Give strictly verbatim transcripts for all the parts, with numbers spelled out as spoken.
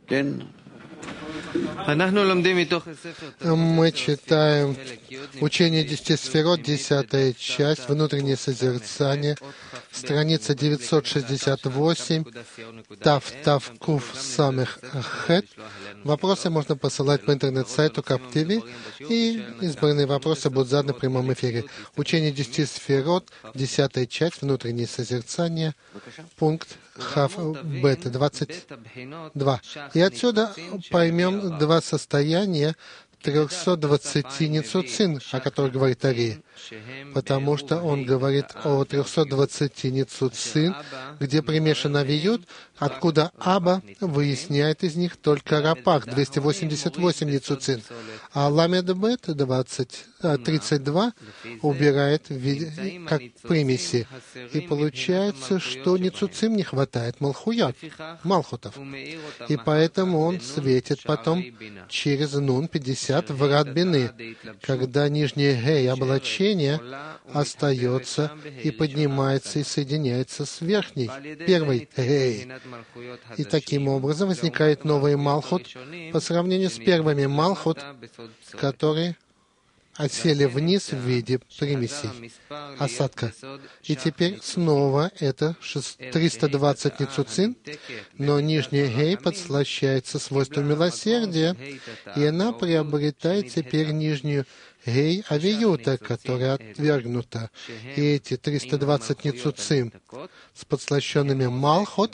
Мы читаем учение десяти сферот, десятая часть, внутреннее созерцание, страница девятьсот шестьдесят восемь, Тав Тав Кув Самех Хет. Вопросы можно посылать по интернет-сайту Кап ти ви, и избранные вопросы будут заданы в прямом эфире. Учение десяти сферот, десятая часть, внутреннее созерцание, пункт Хав Бет двадцать два. И отсюда поймем два состояния трехсот двадцати ницуцин, о которых говорит Ари, потому что он говорит о трехстах двадцати ницуцин, где примешан авиют, откуда Аба выясняет из них только рапах, двести восемьдесят восемь ницуцин, а Ламед Бет тридцать два убирает как примеси. И получается, что ницуцин не хватает малхуят, малхутов. И поэтому он светит потом через нун пятьдесят врат бины, когда нижнее гей облачение остается и поднимается и соединяется с верхней, первой гей. И таким образом возникает новый малхут по сравнению с первыми малхут, которые осели вниз в виде примесей, осадка. И теперь снова это триста двадцать ницуцин, но нижняя гей подслащается свойством милосердия, и она приобретает теперь нижнюю гей авиюта, которая отвергнута. И эти триста двадцать ницуцин с подслащенными малхот,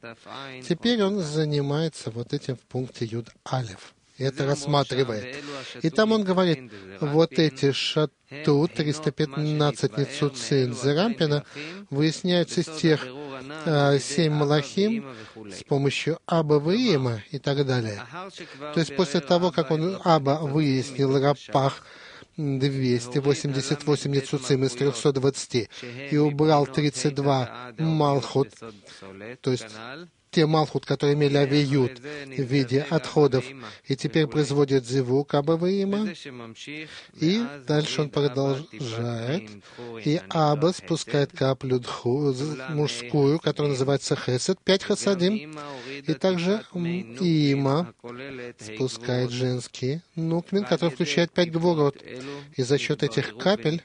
теперь он занимается вот этим в пункте Юд Алев. Это рассматривает. И там он говорит, вот эти шату, триста пятнадцать ницуцин Зерампина, выясняются из тех э, семь малахим с помощью Аба Виима и так далее. То есть после того, как он Аба выяснил рапах двести восемьдесят восемь ницуцим из трехсот двадцати и убрал тридцать два малхут, то есть те малхут, которые имели авиют в виде отходов, и теперь производят зивук Аба Виима, и дальше он продолжает, и Аба спускает каплю дху, мужскую, которая называется хесед, пять хасадим, и также Има спускает женский нуквин, который включает пять гвурот, и за счет этих капель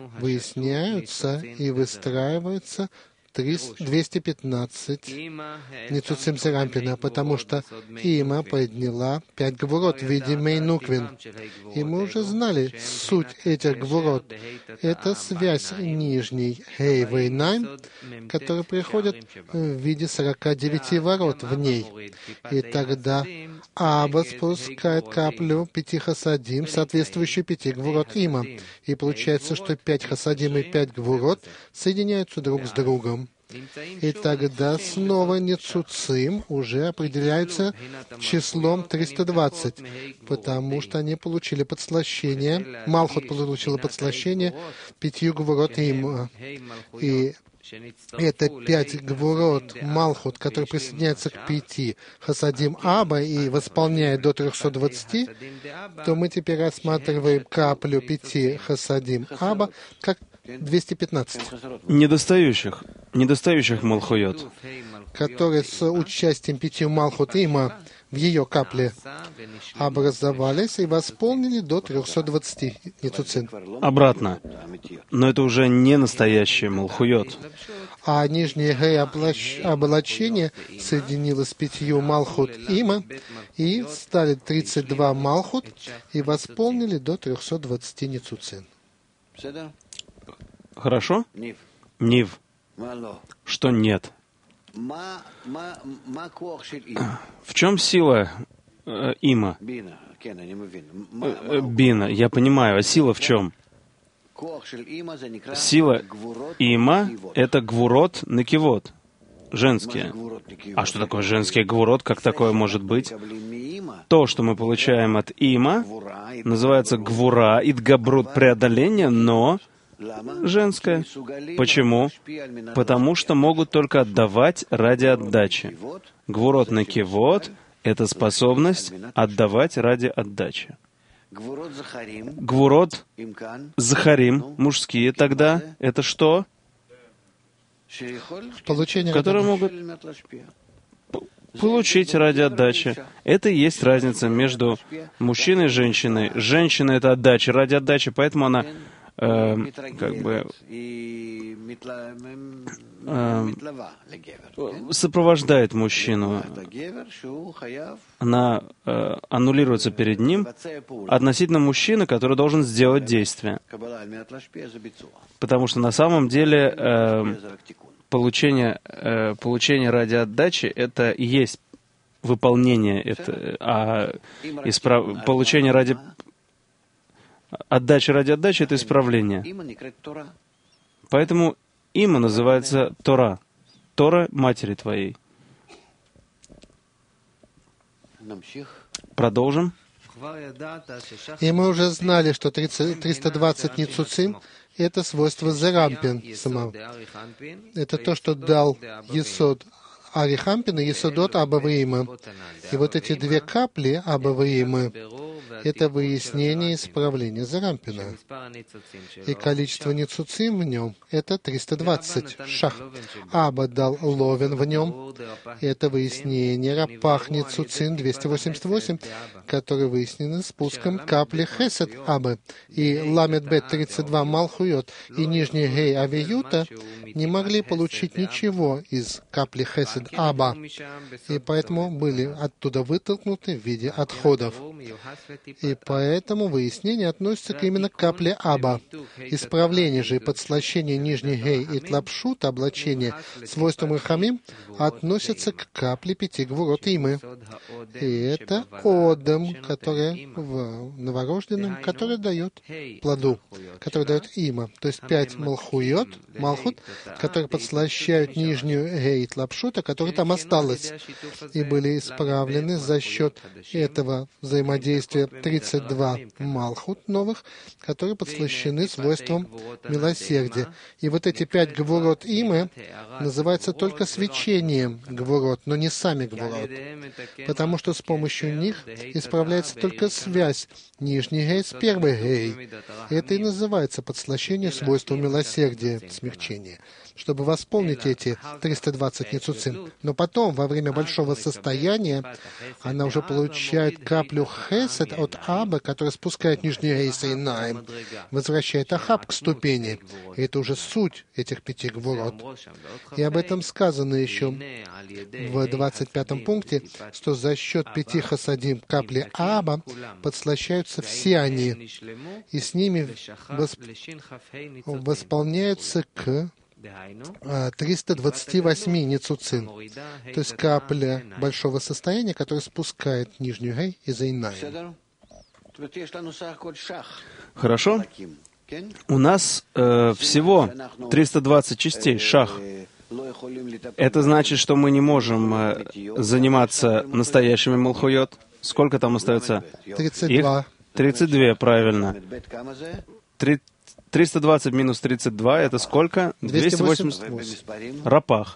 выясняются и выстраиваются двести пятнадцать ницуцим Зерампина, потому что Има подняла пять гвурот в виде мейнуквин. И мы уже знали суть этих гвурот. Это связь нижней Хей Вейнайм, которая приходит в виде сорока девяти ворот в ней. И тогда Аба спускает каплю пяти хасадим, соответствующую пяти гвурот Има. И получается, что пять хасадим и пять гвурот соединяются друг с другом. И тогда снова ницуцим уже определяются числом триста двадцать, потому что они получили подслащение, Малхут получила подслащение пятью гвурот Има. И это пять гвурот Малхут, которые присоединяются к пяти хасадим Аба и восполняет до трехсот двадцати, то мы теперь рассматриваем каплю пяти хасадим Аба как двести пятнадцать. Недостающих, недостающих малхуйот, которые с участием пяти малхут Има в ее капле образовались и восполнили до трехсот двадцати ницуцин. Обратно. Но это уже не настоящий малхуйот. А нижнее гей облачение соединилось с пятью малхут Има и стали тридцать два малхут и восполнили до трехсот двадцати ницуцин. Хорошо? Нив. Что нет? В чем сила э, Има? Э, бина. Я понимаю. А сила в чем? Сила Има — это гвурот накивот. Женские. А что такое женский гвурот? Как такое может быть? То, что мы получаем от Има, называется гвура, идгабрут, преодоление, но женское. Почему? Потому что могут только отдавать ради отдачи. Гвурот накивот — это способность отдавать ради отдачи. Гвурот захарим, мужские, тогда это что? Получение, которые могут получить ради отдачи. Это и есть разница между мужчиной и женщиной. Женщина — это отдача ради отдачи, поэтому она э, как бы э, сопровождает мужчину. Она э, аннулируется перед ним относительно мужчины, который должен сделать действие. Потому что на самом деле э, получение, э, получение ради отдачи — это и есть выполнение, это, а исправ... получение ради отдачи ради отдачи — это исправление. Поэтому има называется Тора. Тора матери твоей. Продолжим. И мы уже знали, что триста двадцать ницуцим — это свойство Зерампин самого. Это то, что дал Есод Ари Хампин и Есодот Аба Ваимы. И вот эти две капли Аба Ваимы — это выяснение исправления Зерампина. И количество ницуцим в нем — это триста двадцать. Шах. Аба дал Ловен в нем — это выяснение Рапах ницуцин двести восемьдесят восемь, которые выяснены спуском капли Хесед Абы. И Ламед Бет тридцать два Малхуйот и нижний Гей Авиюта не могли получить ничего из капли Хесед Аба, и поэтому были оттуда вытолкнуты в виде отходов. И поэтому выяснение относится именно к капле Аба. Исправление же и подслащение нижней Гей и Тлапшут, облачение свойством Рахамим, относятся к капле пяти гвурот Имы. И это Одам, которая в новорожденном, который дает плоду, который дает Има. То есть пять Малхуйот, Малхут, которые подслащают нижнюю Гей и Тлапшута, которая там осталась, и были исправлены за счет этого взаимодействия тридцать два Малхут новых, которые подслащены свойством милосердия. И вот эти пять гвурот Имы называются только свечением гвурот, но не сами гвурот, потому что с помощью них исправляется только связь нижней Гей с первой Гей. Это и называется подслащение свойством милосердия, смягчение, чтобы восполнить эти триста двадцать ницуцим. Но потом, во время большого состояния, она уже получает каплю Хесед от Аба, которая спускает нижний Гей с Инаим, возвращает Ахаб к ступени. И это уже суть этих пяти гвурот. И об этом сказано еще в двадцать пятом пункте, что за счет пяти хасадим капли Аба подслащаются все они, и с ними восп... восполняются к триста двадцати восьми ницуцин, то есть капля большого состояния, которая спускает нижнюю Гей из Инаим. Хорошо. У нас э, всего триста двадцать частей, шах. Это значит, что мы не можем э, заниматься настоящими малхуйот. Сколько там остается? тридцать два. Их? тридцать два, правильно. триста двадцать минус тридцать два — это сколько? двести восемьдесят восемь. Рапах.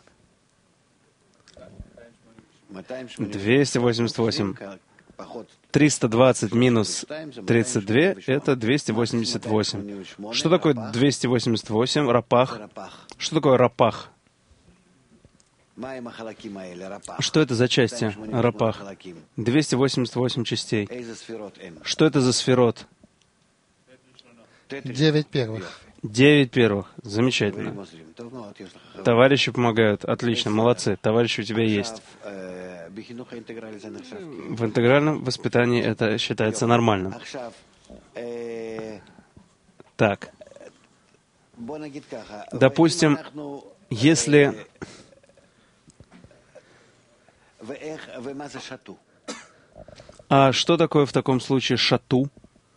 двести восемьдесят восемь. триста двадцать минус тридцать два — это двести восемьдесят восемь. Что такое двести восемьдесят восемь? Рапах. Что такое рапах? Что это за части рапах? двести восемьдесят восемь частей. Что это за сферот? Девять первых. Девять первых. Замечательно. Товарищи помогают. Отлично. Молодцы. Товарищи у тебя есть. В интегральном воспитании это считается нормальным. Так. Допустим, если... А что такое в таком случае шату?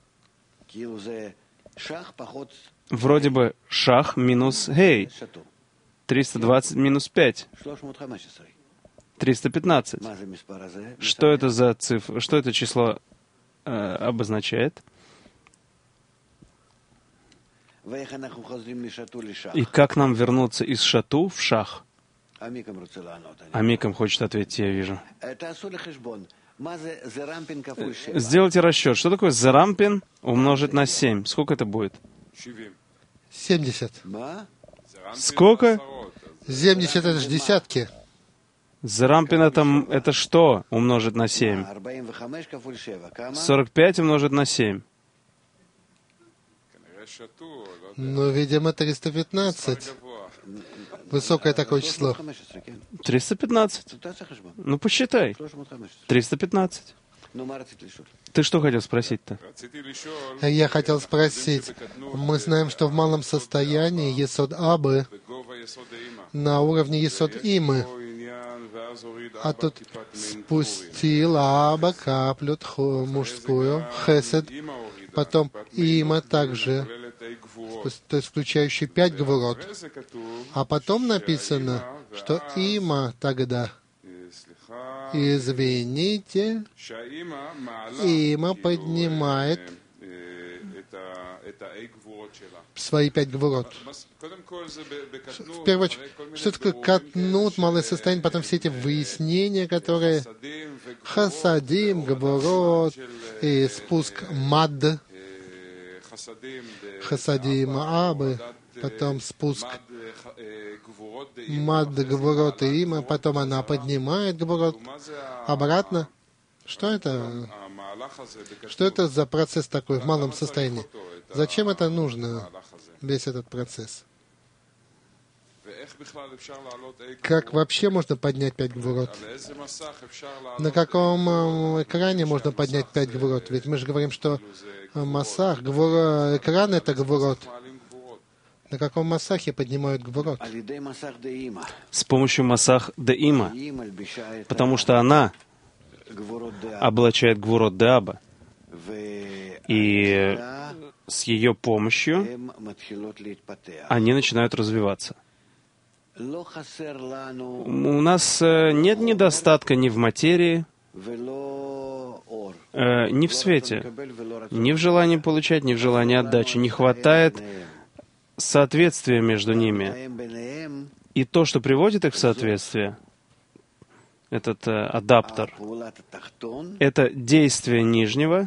Вроде бы шах минус гей. триста двадцать минус пять. триста пятнадцать. Что это за цифра? Что это число э, обозначает? И как нам вернуться из шату в шах? Амикам хочет ответить, я вижу. Сделайте расчет. Что такое зерампин умножить на семь? Сколько это будет? семьдесят. Сколько? семьдесят — это же десятки. Зерампин это, это что умножить на семь? сорок пять умножить на семь. Ну, видимо, триста пятнадцать. Высокое такое число. триста пятнадцать. Ну, посчитай. триста пятнадцать. Ты что хотел спросить-то? Я хотел спросить. Мы знаем, что в малом состоянии Есод Абы на уровне Есод Имы. А тут спустил Аба каплю мужскую, Хесед, потом Има также, то есть включающий пять гвурот. А потом написано, что Има тогда, извините, Има поднимает свои пять гвурот. В первую очередь, что такое катнут, малое состояние, потом все эти выяснения, которые хасадим, гвурот, и спуск мад, хасадим абы, потом спуск мад, гвурот и има, потом она поднимает гвурот обратно. Что это? Что это за процесс такой в малом состоянии? Зачем это нужно, весь этот процесс? Как вообще можно поднять пять гвурот? На каком экране можно поднять пять гвурот? Ведь мы же говорим, что массах, гвур, экран — это гвурот. На каком массахе поднимают гвурот? С помощью массах де има, потому что она облачает гвурот де аба. И с ее помощью они начинают развиваться. У нас нет недостатка ни в материи, ни в свете, ни в желании получать, ни в желании отдачи. Не хватает соответствия между ними. И то, что приводит их в соответствие, этот э, адаптер, это действие нижнего,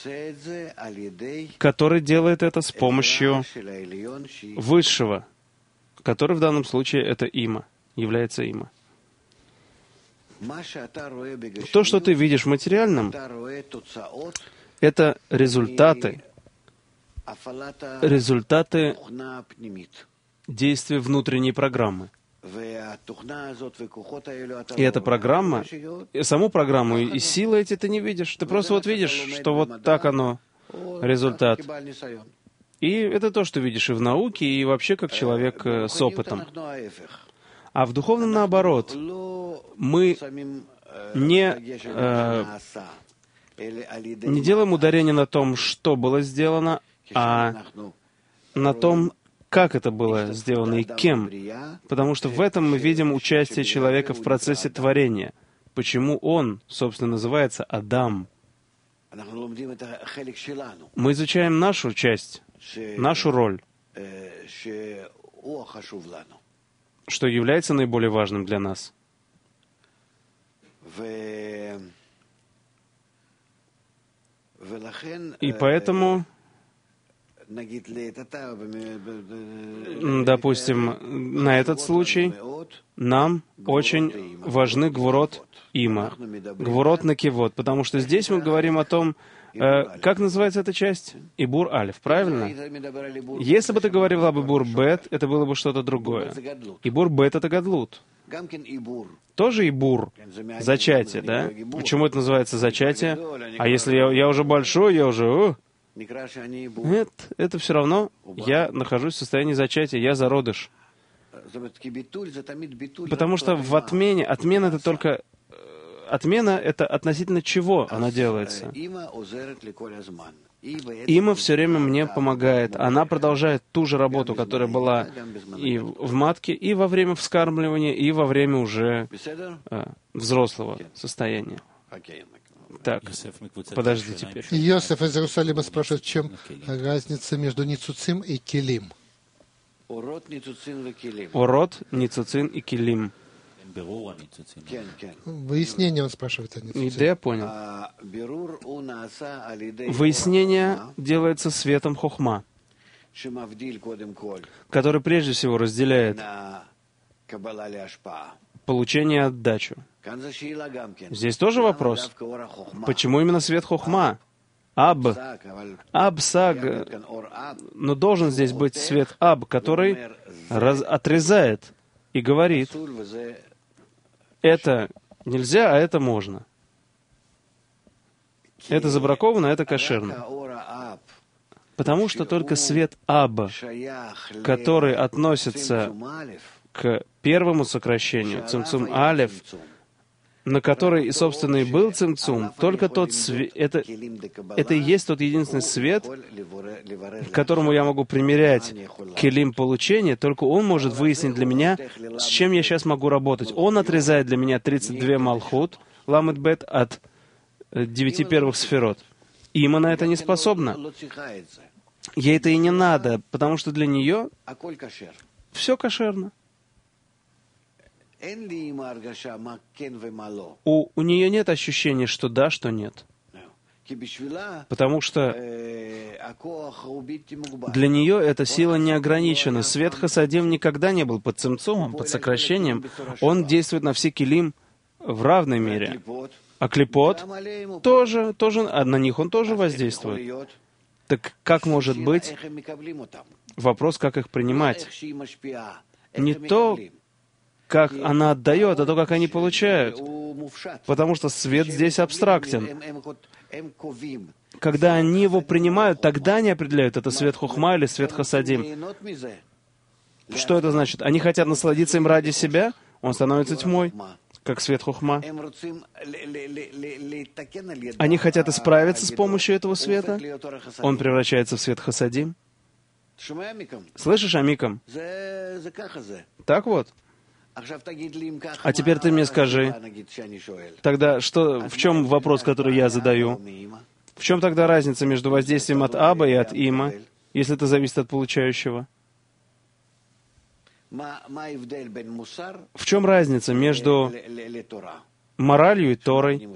который делает это с помощью высшего, который в данном случае это има, является има. То, что ты видишь в материальном, это результаты, результаты действия внутренней программы. И эта программа, и саму программу, и силы эти ты не видишь. Ты просто вот видишь, что вот так оно, результат. И это то, что видишь и в науке, и вообще как человек с опытом. А в духовном наоборот. Мы не, э, не делаем ударение на том, что было сделано, а на том, как это было сделано и кем. Потому что в этом мы видим участие человека в процессе творения. Почему он, собственно, называется Адам. Мы изучаем нашу часть, нашу роль, что является наиболее важным для нас. И поэтому, допустим, на этот случай нам очень важны гвурот има, гвурот накивот, потому что здесь мы говорим о том, э, как называется эта часть? Ибур алиф, правильно? Если бы ты говорил об ибур бет, это было бы что-то другое. Ибур бет — это гадлут. Тоже ибур, зачатие, да? Почему это называется зачатие? А если я, я уже большой, я уже... О, нет, это все равно я нахожусь в состоянии зачатия, я зародыш. Потому что в отмене, отмена — это только... Отмена — это относительно чего она делается. Има все время мне помогает. Она продолжает ту же работу, которая была и в матке, и во время вскармливания, и во время уже э, взрослого состояния. Так, подожди теперь. Йосеф из Иерусалима спрашивает, в чем разница между ницуцим и килим? Орот, ницуцин и килим. Выяснение он спрашивает о ницуцин. Да, я понял. Выяснение делается светом хохма, который прежде всего разделяет получение и отдачу. Здесь тоже вопрос. Почему именно свет хохма? Аб. Аб саг. Но должен здесь быть свет аб, который раз, отрезает и говорит, это нельзя, а это можно. Это забраковано, а это кошерно. Потому что только свет аб, который относится к первому сокращению, цимцум алеф, на который и, собственно, и был цимцум, только тот свет, это, это и есть тот единственный свет, к которому я могу примерять келим получения, только он может выяснить для меня, с чем я сейчас могу работать. Он отрезает для меня тридцать два малхут, ламет бет, от девяти первых сферот. Има на это не способна. Ей это и не надо, потому что для нее все кошерно. У, у нее нет ощущения, что да, что нет. Потому что для нее эта сила не ограничена. Свет хасадим никогда не был под цимцумом, под сокращением. Он действует на все келим в равной мере. А клипот тоже, тоже, а на них он тоже воздействует. Так как может быть вопрос, как их принимать? Не то, как она отдает, а то, как они получают. Потому что свет здесь абстрактен. Когда они его принимают, тогда они определяют, это свет хухма или свет хасадим. Что это значит? Они хотят насладиться им ради себя, он становится тьмой, как свет хухма. Они хотят исправиться с помощью этого света, он превращается в свет хасадим. Слышишь, Амикам? Так вот. А теперь ты мне скажи, тогда что, в чем вопрос, который я задаю? В чем тогда разница между воздействием от Аба и от Има, если это зависит от получающего? В чем разница между моралью и Торой?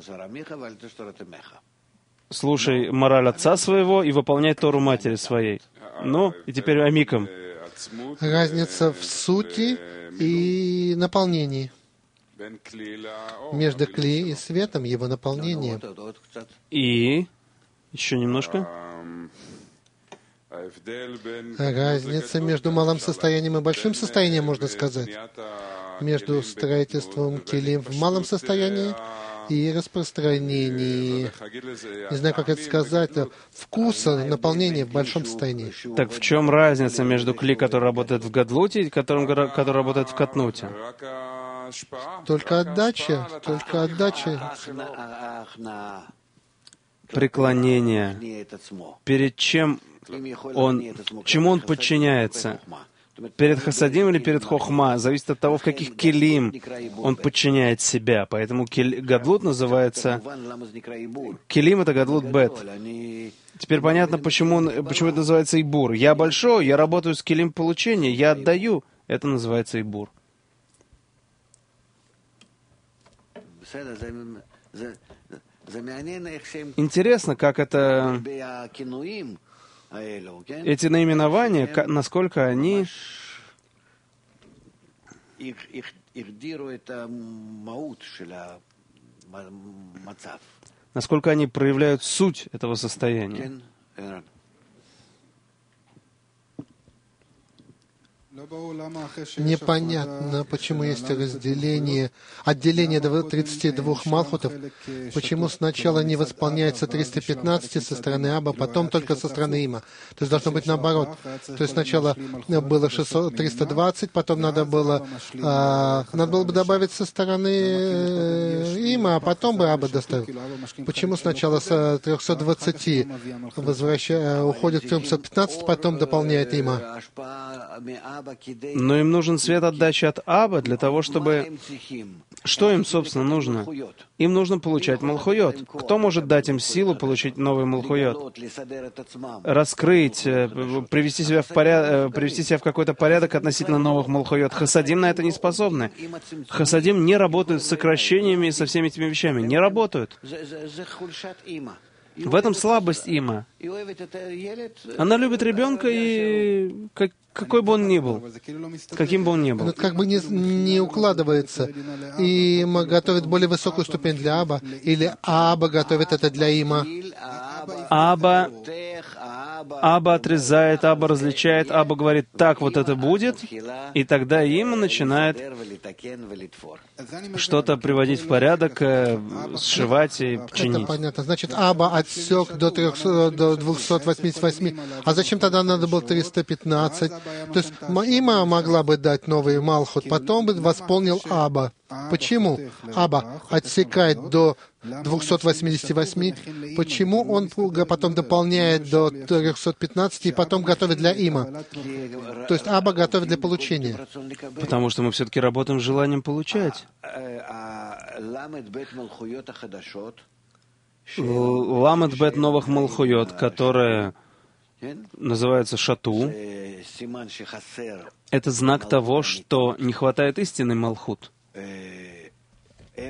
Слушай мораль отца своего и выполняй Тору матери своей. Ну, и теперь Амикам. Разница в сути и наполнении. Между кли и светом, его наполнение. И еще немножко. Разница между малым состоянием и большим состоянием, можно сказать. Между строительством келим в малом состоянии и распространении, не знаю, как это сказать, вкуса, наполнения в большом состоянии. Так в чем разница между кли, который работает в гадлуте, и которым, который работает в катнуте? Только отдача, только отдача. Преклонение. Перед чем он, чему он подчиняется? Перед хасадим или перед хохма? Зависит от того, в каких келим он подчиняет себя. Поэтому кель, гадлут называется... Келим — это гадлут бет. Теперь понятно, почему, он, почему это называется ибур. Я большой, я работаю с келим получения, я отдаю. Это называется ибур. Интересно, как это... Эти наименования, насколько они насколько они проявляют суть этого состояния. Непонятно, почему есть разделение, отделение тридцати двух малхутов, почему сначала не восполняется триста пятнадцать со стороны Аба, потом только со стороны Има. То есть должно быть наоборот. То есть сначала было шестьсот, триста двадцать, потом надо было, а, надо было бы добавить со стороны Има, а потом бы Аба доставил. Почему сначала с трехсот двадцати возвращая, уходит к трехсот пятнадцати, потом дополняет Има? Но им нужен свет отдачи от Аба для того, чтобы... Что им, собственно, нужно? Им нужно получать малхуйот. Кто может дать им силу получить новый малхуйот? Раскрыть, привести себя в, поряд... привести себя в какой-то порядок относительно новых малхуйот. Хасадим на это не способны. Хасадим не работают с сокращениями и со всеми этими вещами. Не работают. В этом слабость има. Она любит ребенка, и как, какой бы он ни был, каким бы он ни был. Это как бы не, не укладывается. Има готовит более высокую ступень для Аба, или Аба готовит это для Има. Аба, Аба отрезает, Аба различает, Аба говорит, так вот это будет, и тогда Има начинает что-то приводить в порядок, сшивать и чинить. Это понятно. Значит, Аба отсек до, трехсот, до двухсот восьмидесяти восьми. А зачем тогда надо было триста пятнадцать? То есть Има могла бы дать новый Малхут, потом бы восполнил Аба. Почему Аба отсекает до двухсот восьмидесяти восьми? Почему он потом дополняет до трехсот пятнадцати и потом готовит для Има? То есть Аба готовит для получения. Потому что мы все-таки работаем с желанием получать. Ламет бет новых Малхуйот, которая называется Шату, это знак того, что не хватает истинный Малхут. И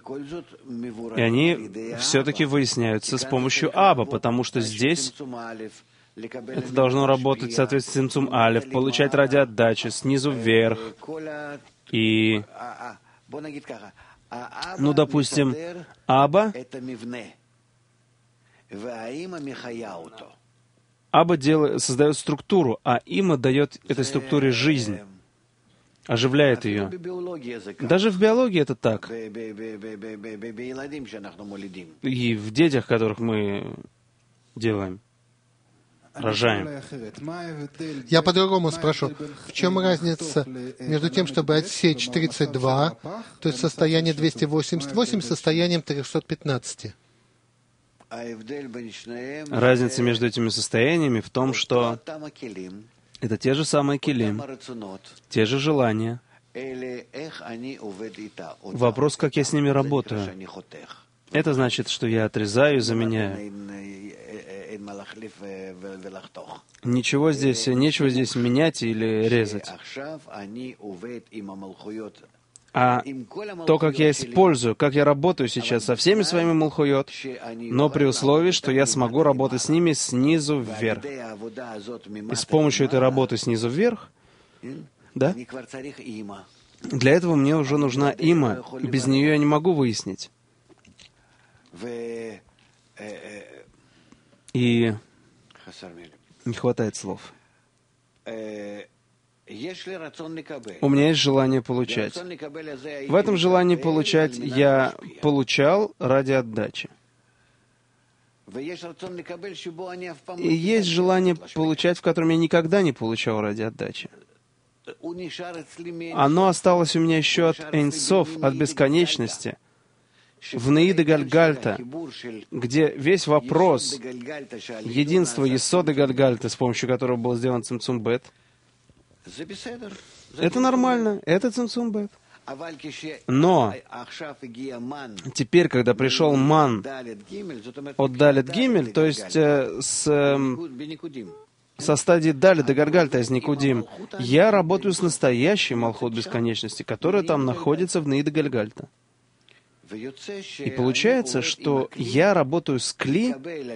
они все-таки выясняются с помощью Аба, потому что здесь это должно работать в соответствии с Цимцум Алеф, получать ради отдачи, снизу вверх. И, ну, допустим, Аба, Аба делает, создает структуру, а Има дает этой структуре жизнь, оживляет ее. Даже в биологии это так. И в детях, которых мы делаем, рожаем. Я по-другому спрошу. В чем разница между тем, чтобы отсечь тридцать два, то есть состояние двести восемьдесят восемь, состоянием триста пятнадцать? Разница между этими состояниями в том, что это те же самые килим, те же желания. Вопрос, как я с ними работаю. Это значит, что я отрезаю и заменяю. Ничего здесь, нечего здесь менять или резать. А то, как я использую, как я работаю сейчас со всеми своими Малхуйот, но при условии, что я смогу работать с ними снизу вверх. И с помощью этой работы снизу вверх, да, для этого мне уже нужна Има. Без нее я не могу выяснить. И не хватает слов. У меня есть желание получать. В этом желании получать я получал ради отдачи. И есть желание получать, в котором я никогда не получал ради отдачи. Оно осталось у меня еще от Эйнсов, от бесконечности, в Неиде Гальгальта, где весь вопрос единства Есода Гальгальта, с помощью которого был сделан Цимцум Бет, это нормально, это Цимцум Бет. Но теперь, когда пришел ман от Далет Гимель, то есть э, с, э, со стадии Далет до Гаргальта из Никудим, я работаю с настоящей Малхут бесконечности, которая там находится в Неиде Гальгальта. И получается, что я работаю с кли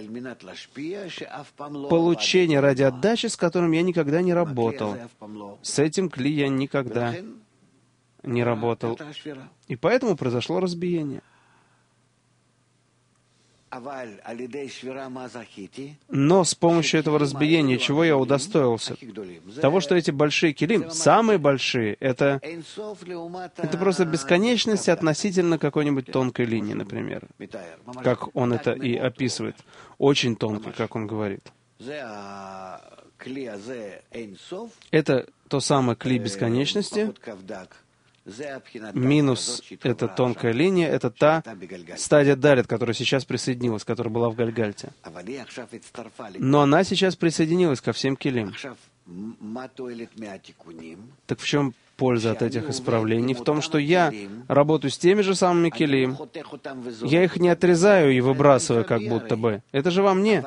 получения ради отдачи, с которым я никогда не работал. С этим кли я никогда не работал. И поэтому произошло разбиение. Но с помощью этого разбиения, чего я удостоился? Того, что эти большие килим, самые большие, это, это просто бесконечность относительно какой-нибудь тонкой линии, например. Как он это и описывает. Очень тонкой, как он говорит. Это то самое кли бесконечности. Минус эта тонкая линия, это та стадия Далет, которая сейчас присоединилась, которая была в Гальгальте. Но она сейчас присоединилась ко всем килим. Так в чем польза от этих исправлений? В том, что я работаю с теми же самыми килим, я их не отрезаю и выбрасываю как будто бы. Это же во мне.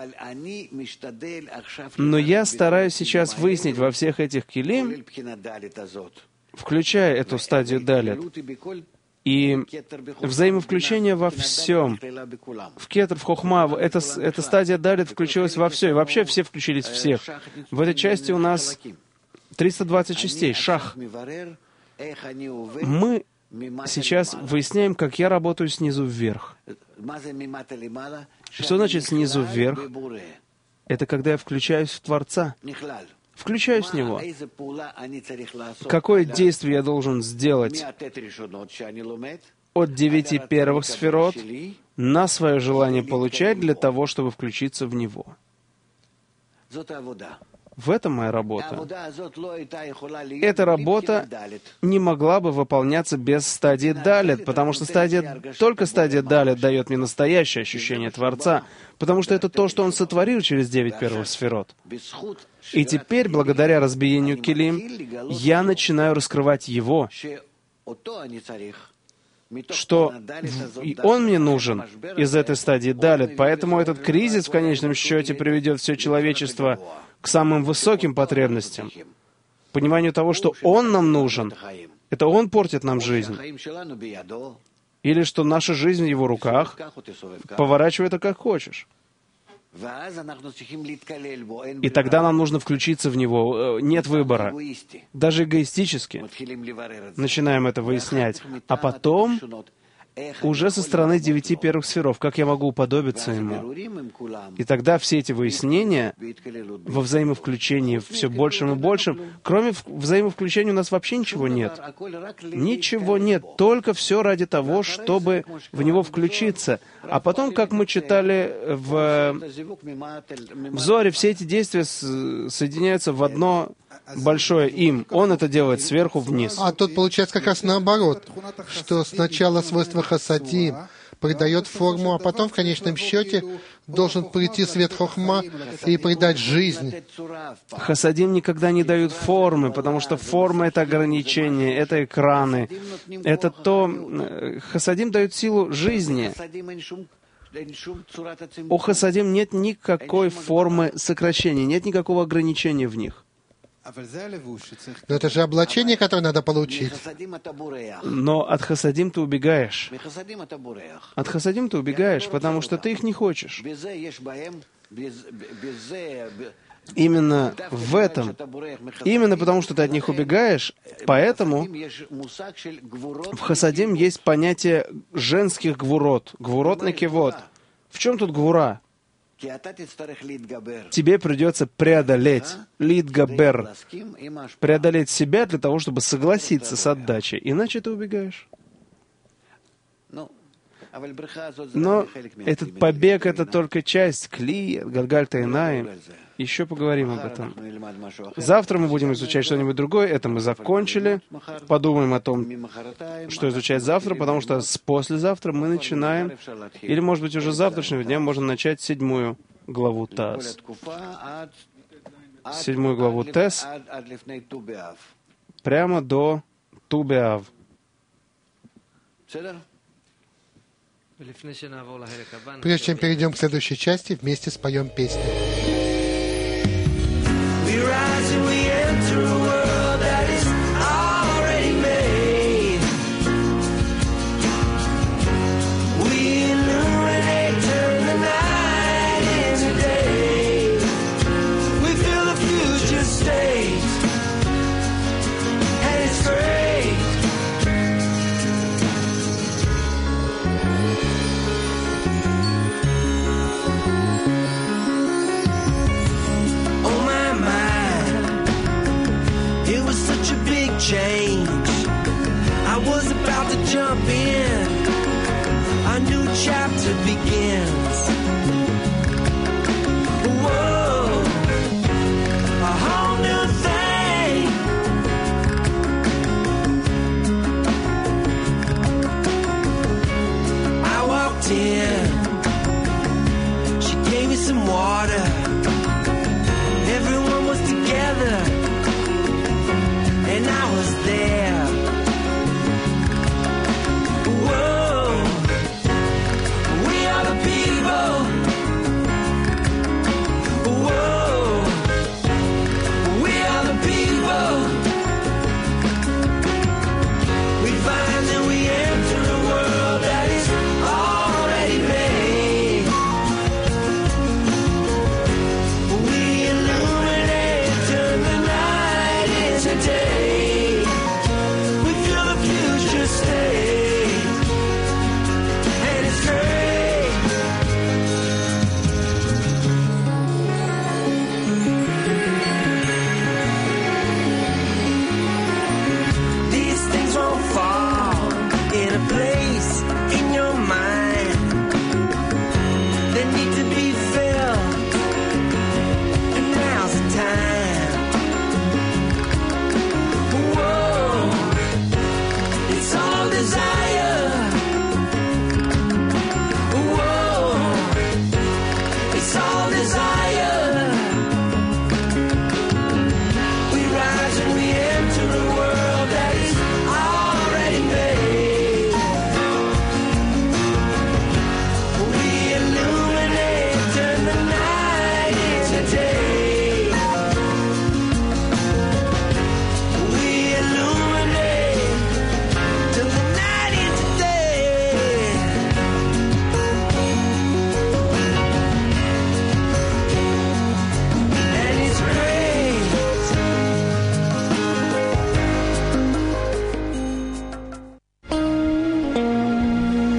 Но я стараюсь сейчас выяснить во всех этих килим, включая эту стадию Далет, И взаимовключение во всем. В кетер, в хохма, эта, эта стадия далит включилась во все. И вообще все включились в всех. В этой части у нас триста двадцать частей, шах. Мы сейчас выясняем, как я работаю снизу вверх. Что значит снизу вверх? Это когда я включаюсь в Творца. Включаюсь в Него. Какое действие я должен сделать от девяти первых сферот на свое желание получать для того, чтобы включиться в Него? В этом моя работа. Эта работа не могла бы выполняться без стадии далит, потому что стадия, только стадия далит дает мне настоящее ощущение Творца, потому что это то, что Он сотворил через девять первых сферот. И теперь, благодаря разбиению килим, я начинаю раскрывать Его, что и Он мне нужен из этой стадии далит, поэтому этот кризис в конечном счете приведет все человечество к самым высоким потребностям, пониманию того, что Он нам нужен, это Он портит нам жизнь, или что наша жизнь в Его руках, поворачивай это как хочешь. И тогда нам нужно включиться в Него. Нет выбора. Даже эгоистически начинаем это выяснять. А потом уже со стороны девяти первых сферов, как я могу уподобиться Ему. И тогда все эти выяснения во взаимовключении все большим и большим, кроме взаимовключения у нас вообще ничего нет. Ничего нет, только все ради того, чтобы в него включиться. А потом, как мы читали в, в Зоре, все эти действия соединяются в одно большое им. Он это делает сверху вниз. А тут получается как раз наоборот, что сначала свойство хасадим придает форму, а потом в конечном счете должен прийти свет хохма и придать жизнь. Хасадим никогда не дают формы, потому что форма — это ограничения, это экраны, это то... Хасадим дают силу жизни. У хасадим нет никакой формы сокращения, нет никакого ограничения в них. Но это же облачение, которое надо получить. Но от хасадим ты убегаешь. От хасадим ты убегаешь, потому что ты их не хочешь. Именно в этом, именно потому что ты от них убегаешь, поэтому в хасадим есть понятие женских гвурот, гвурот накивот. В чем тут гвура? Тебе придется преодолеть, лидгабер, преодолеть себя для того, чтобы согласиться с отдачей, иначе ты убегаешь. Но этот побег — это только часть кли, гадгальта инаи. Еще поговорим об этом. Завтра мы будем изучать что-нибудь другое. Это мы закончили. Подумаем о том, что изучать завтра, потому что с послезавтра мы начинаем, или, может быть, уже с завтрашнего дня можно начать седьмую главу Таз. Седьмую главу Тез прямо до Ту-Беав. Прежде чем перейдем к следующей части, вместе споем песню. Change. I was about to jump in. A new chapter begins. Whoa, a whole new thing. I walked in. She gave me some water. Everyone was together. And I was there. Whoa, we are the people. Whoa, we are the people. We find that we enter in a place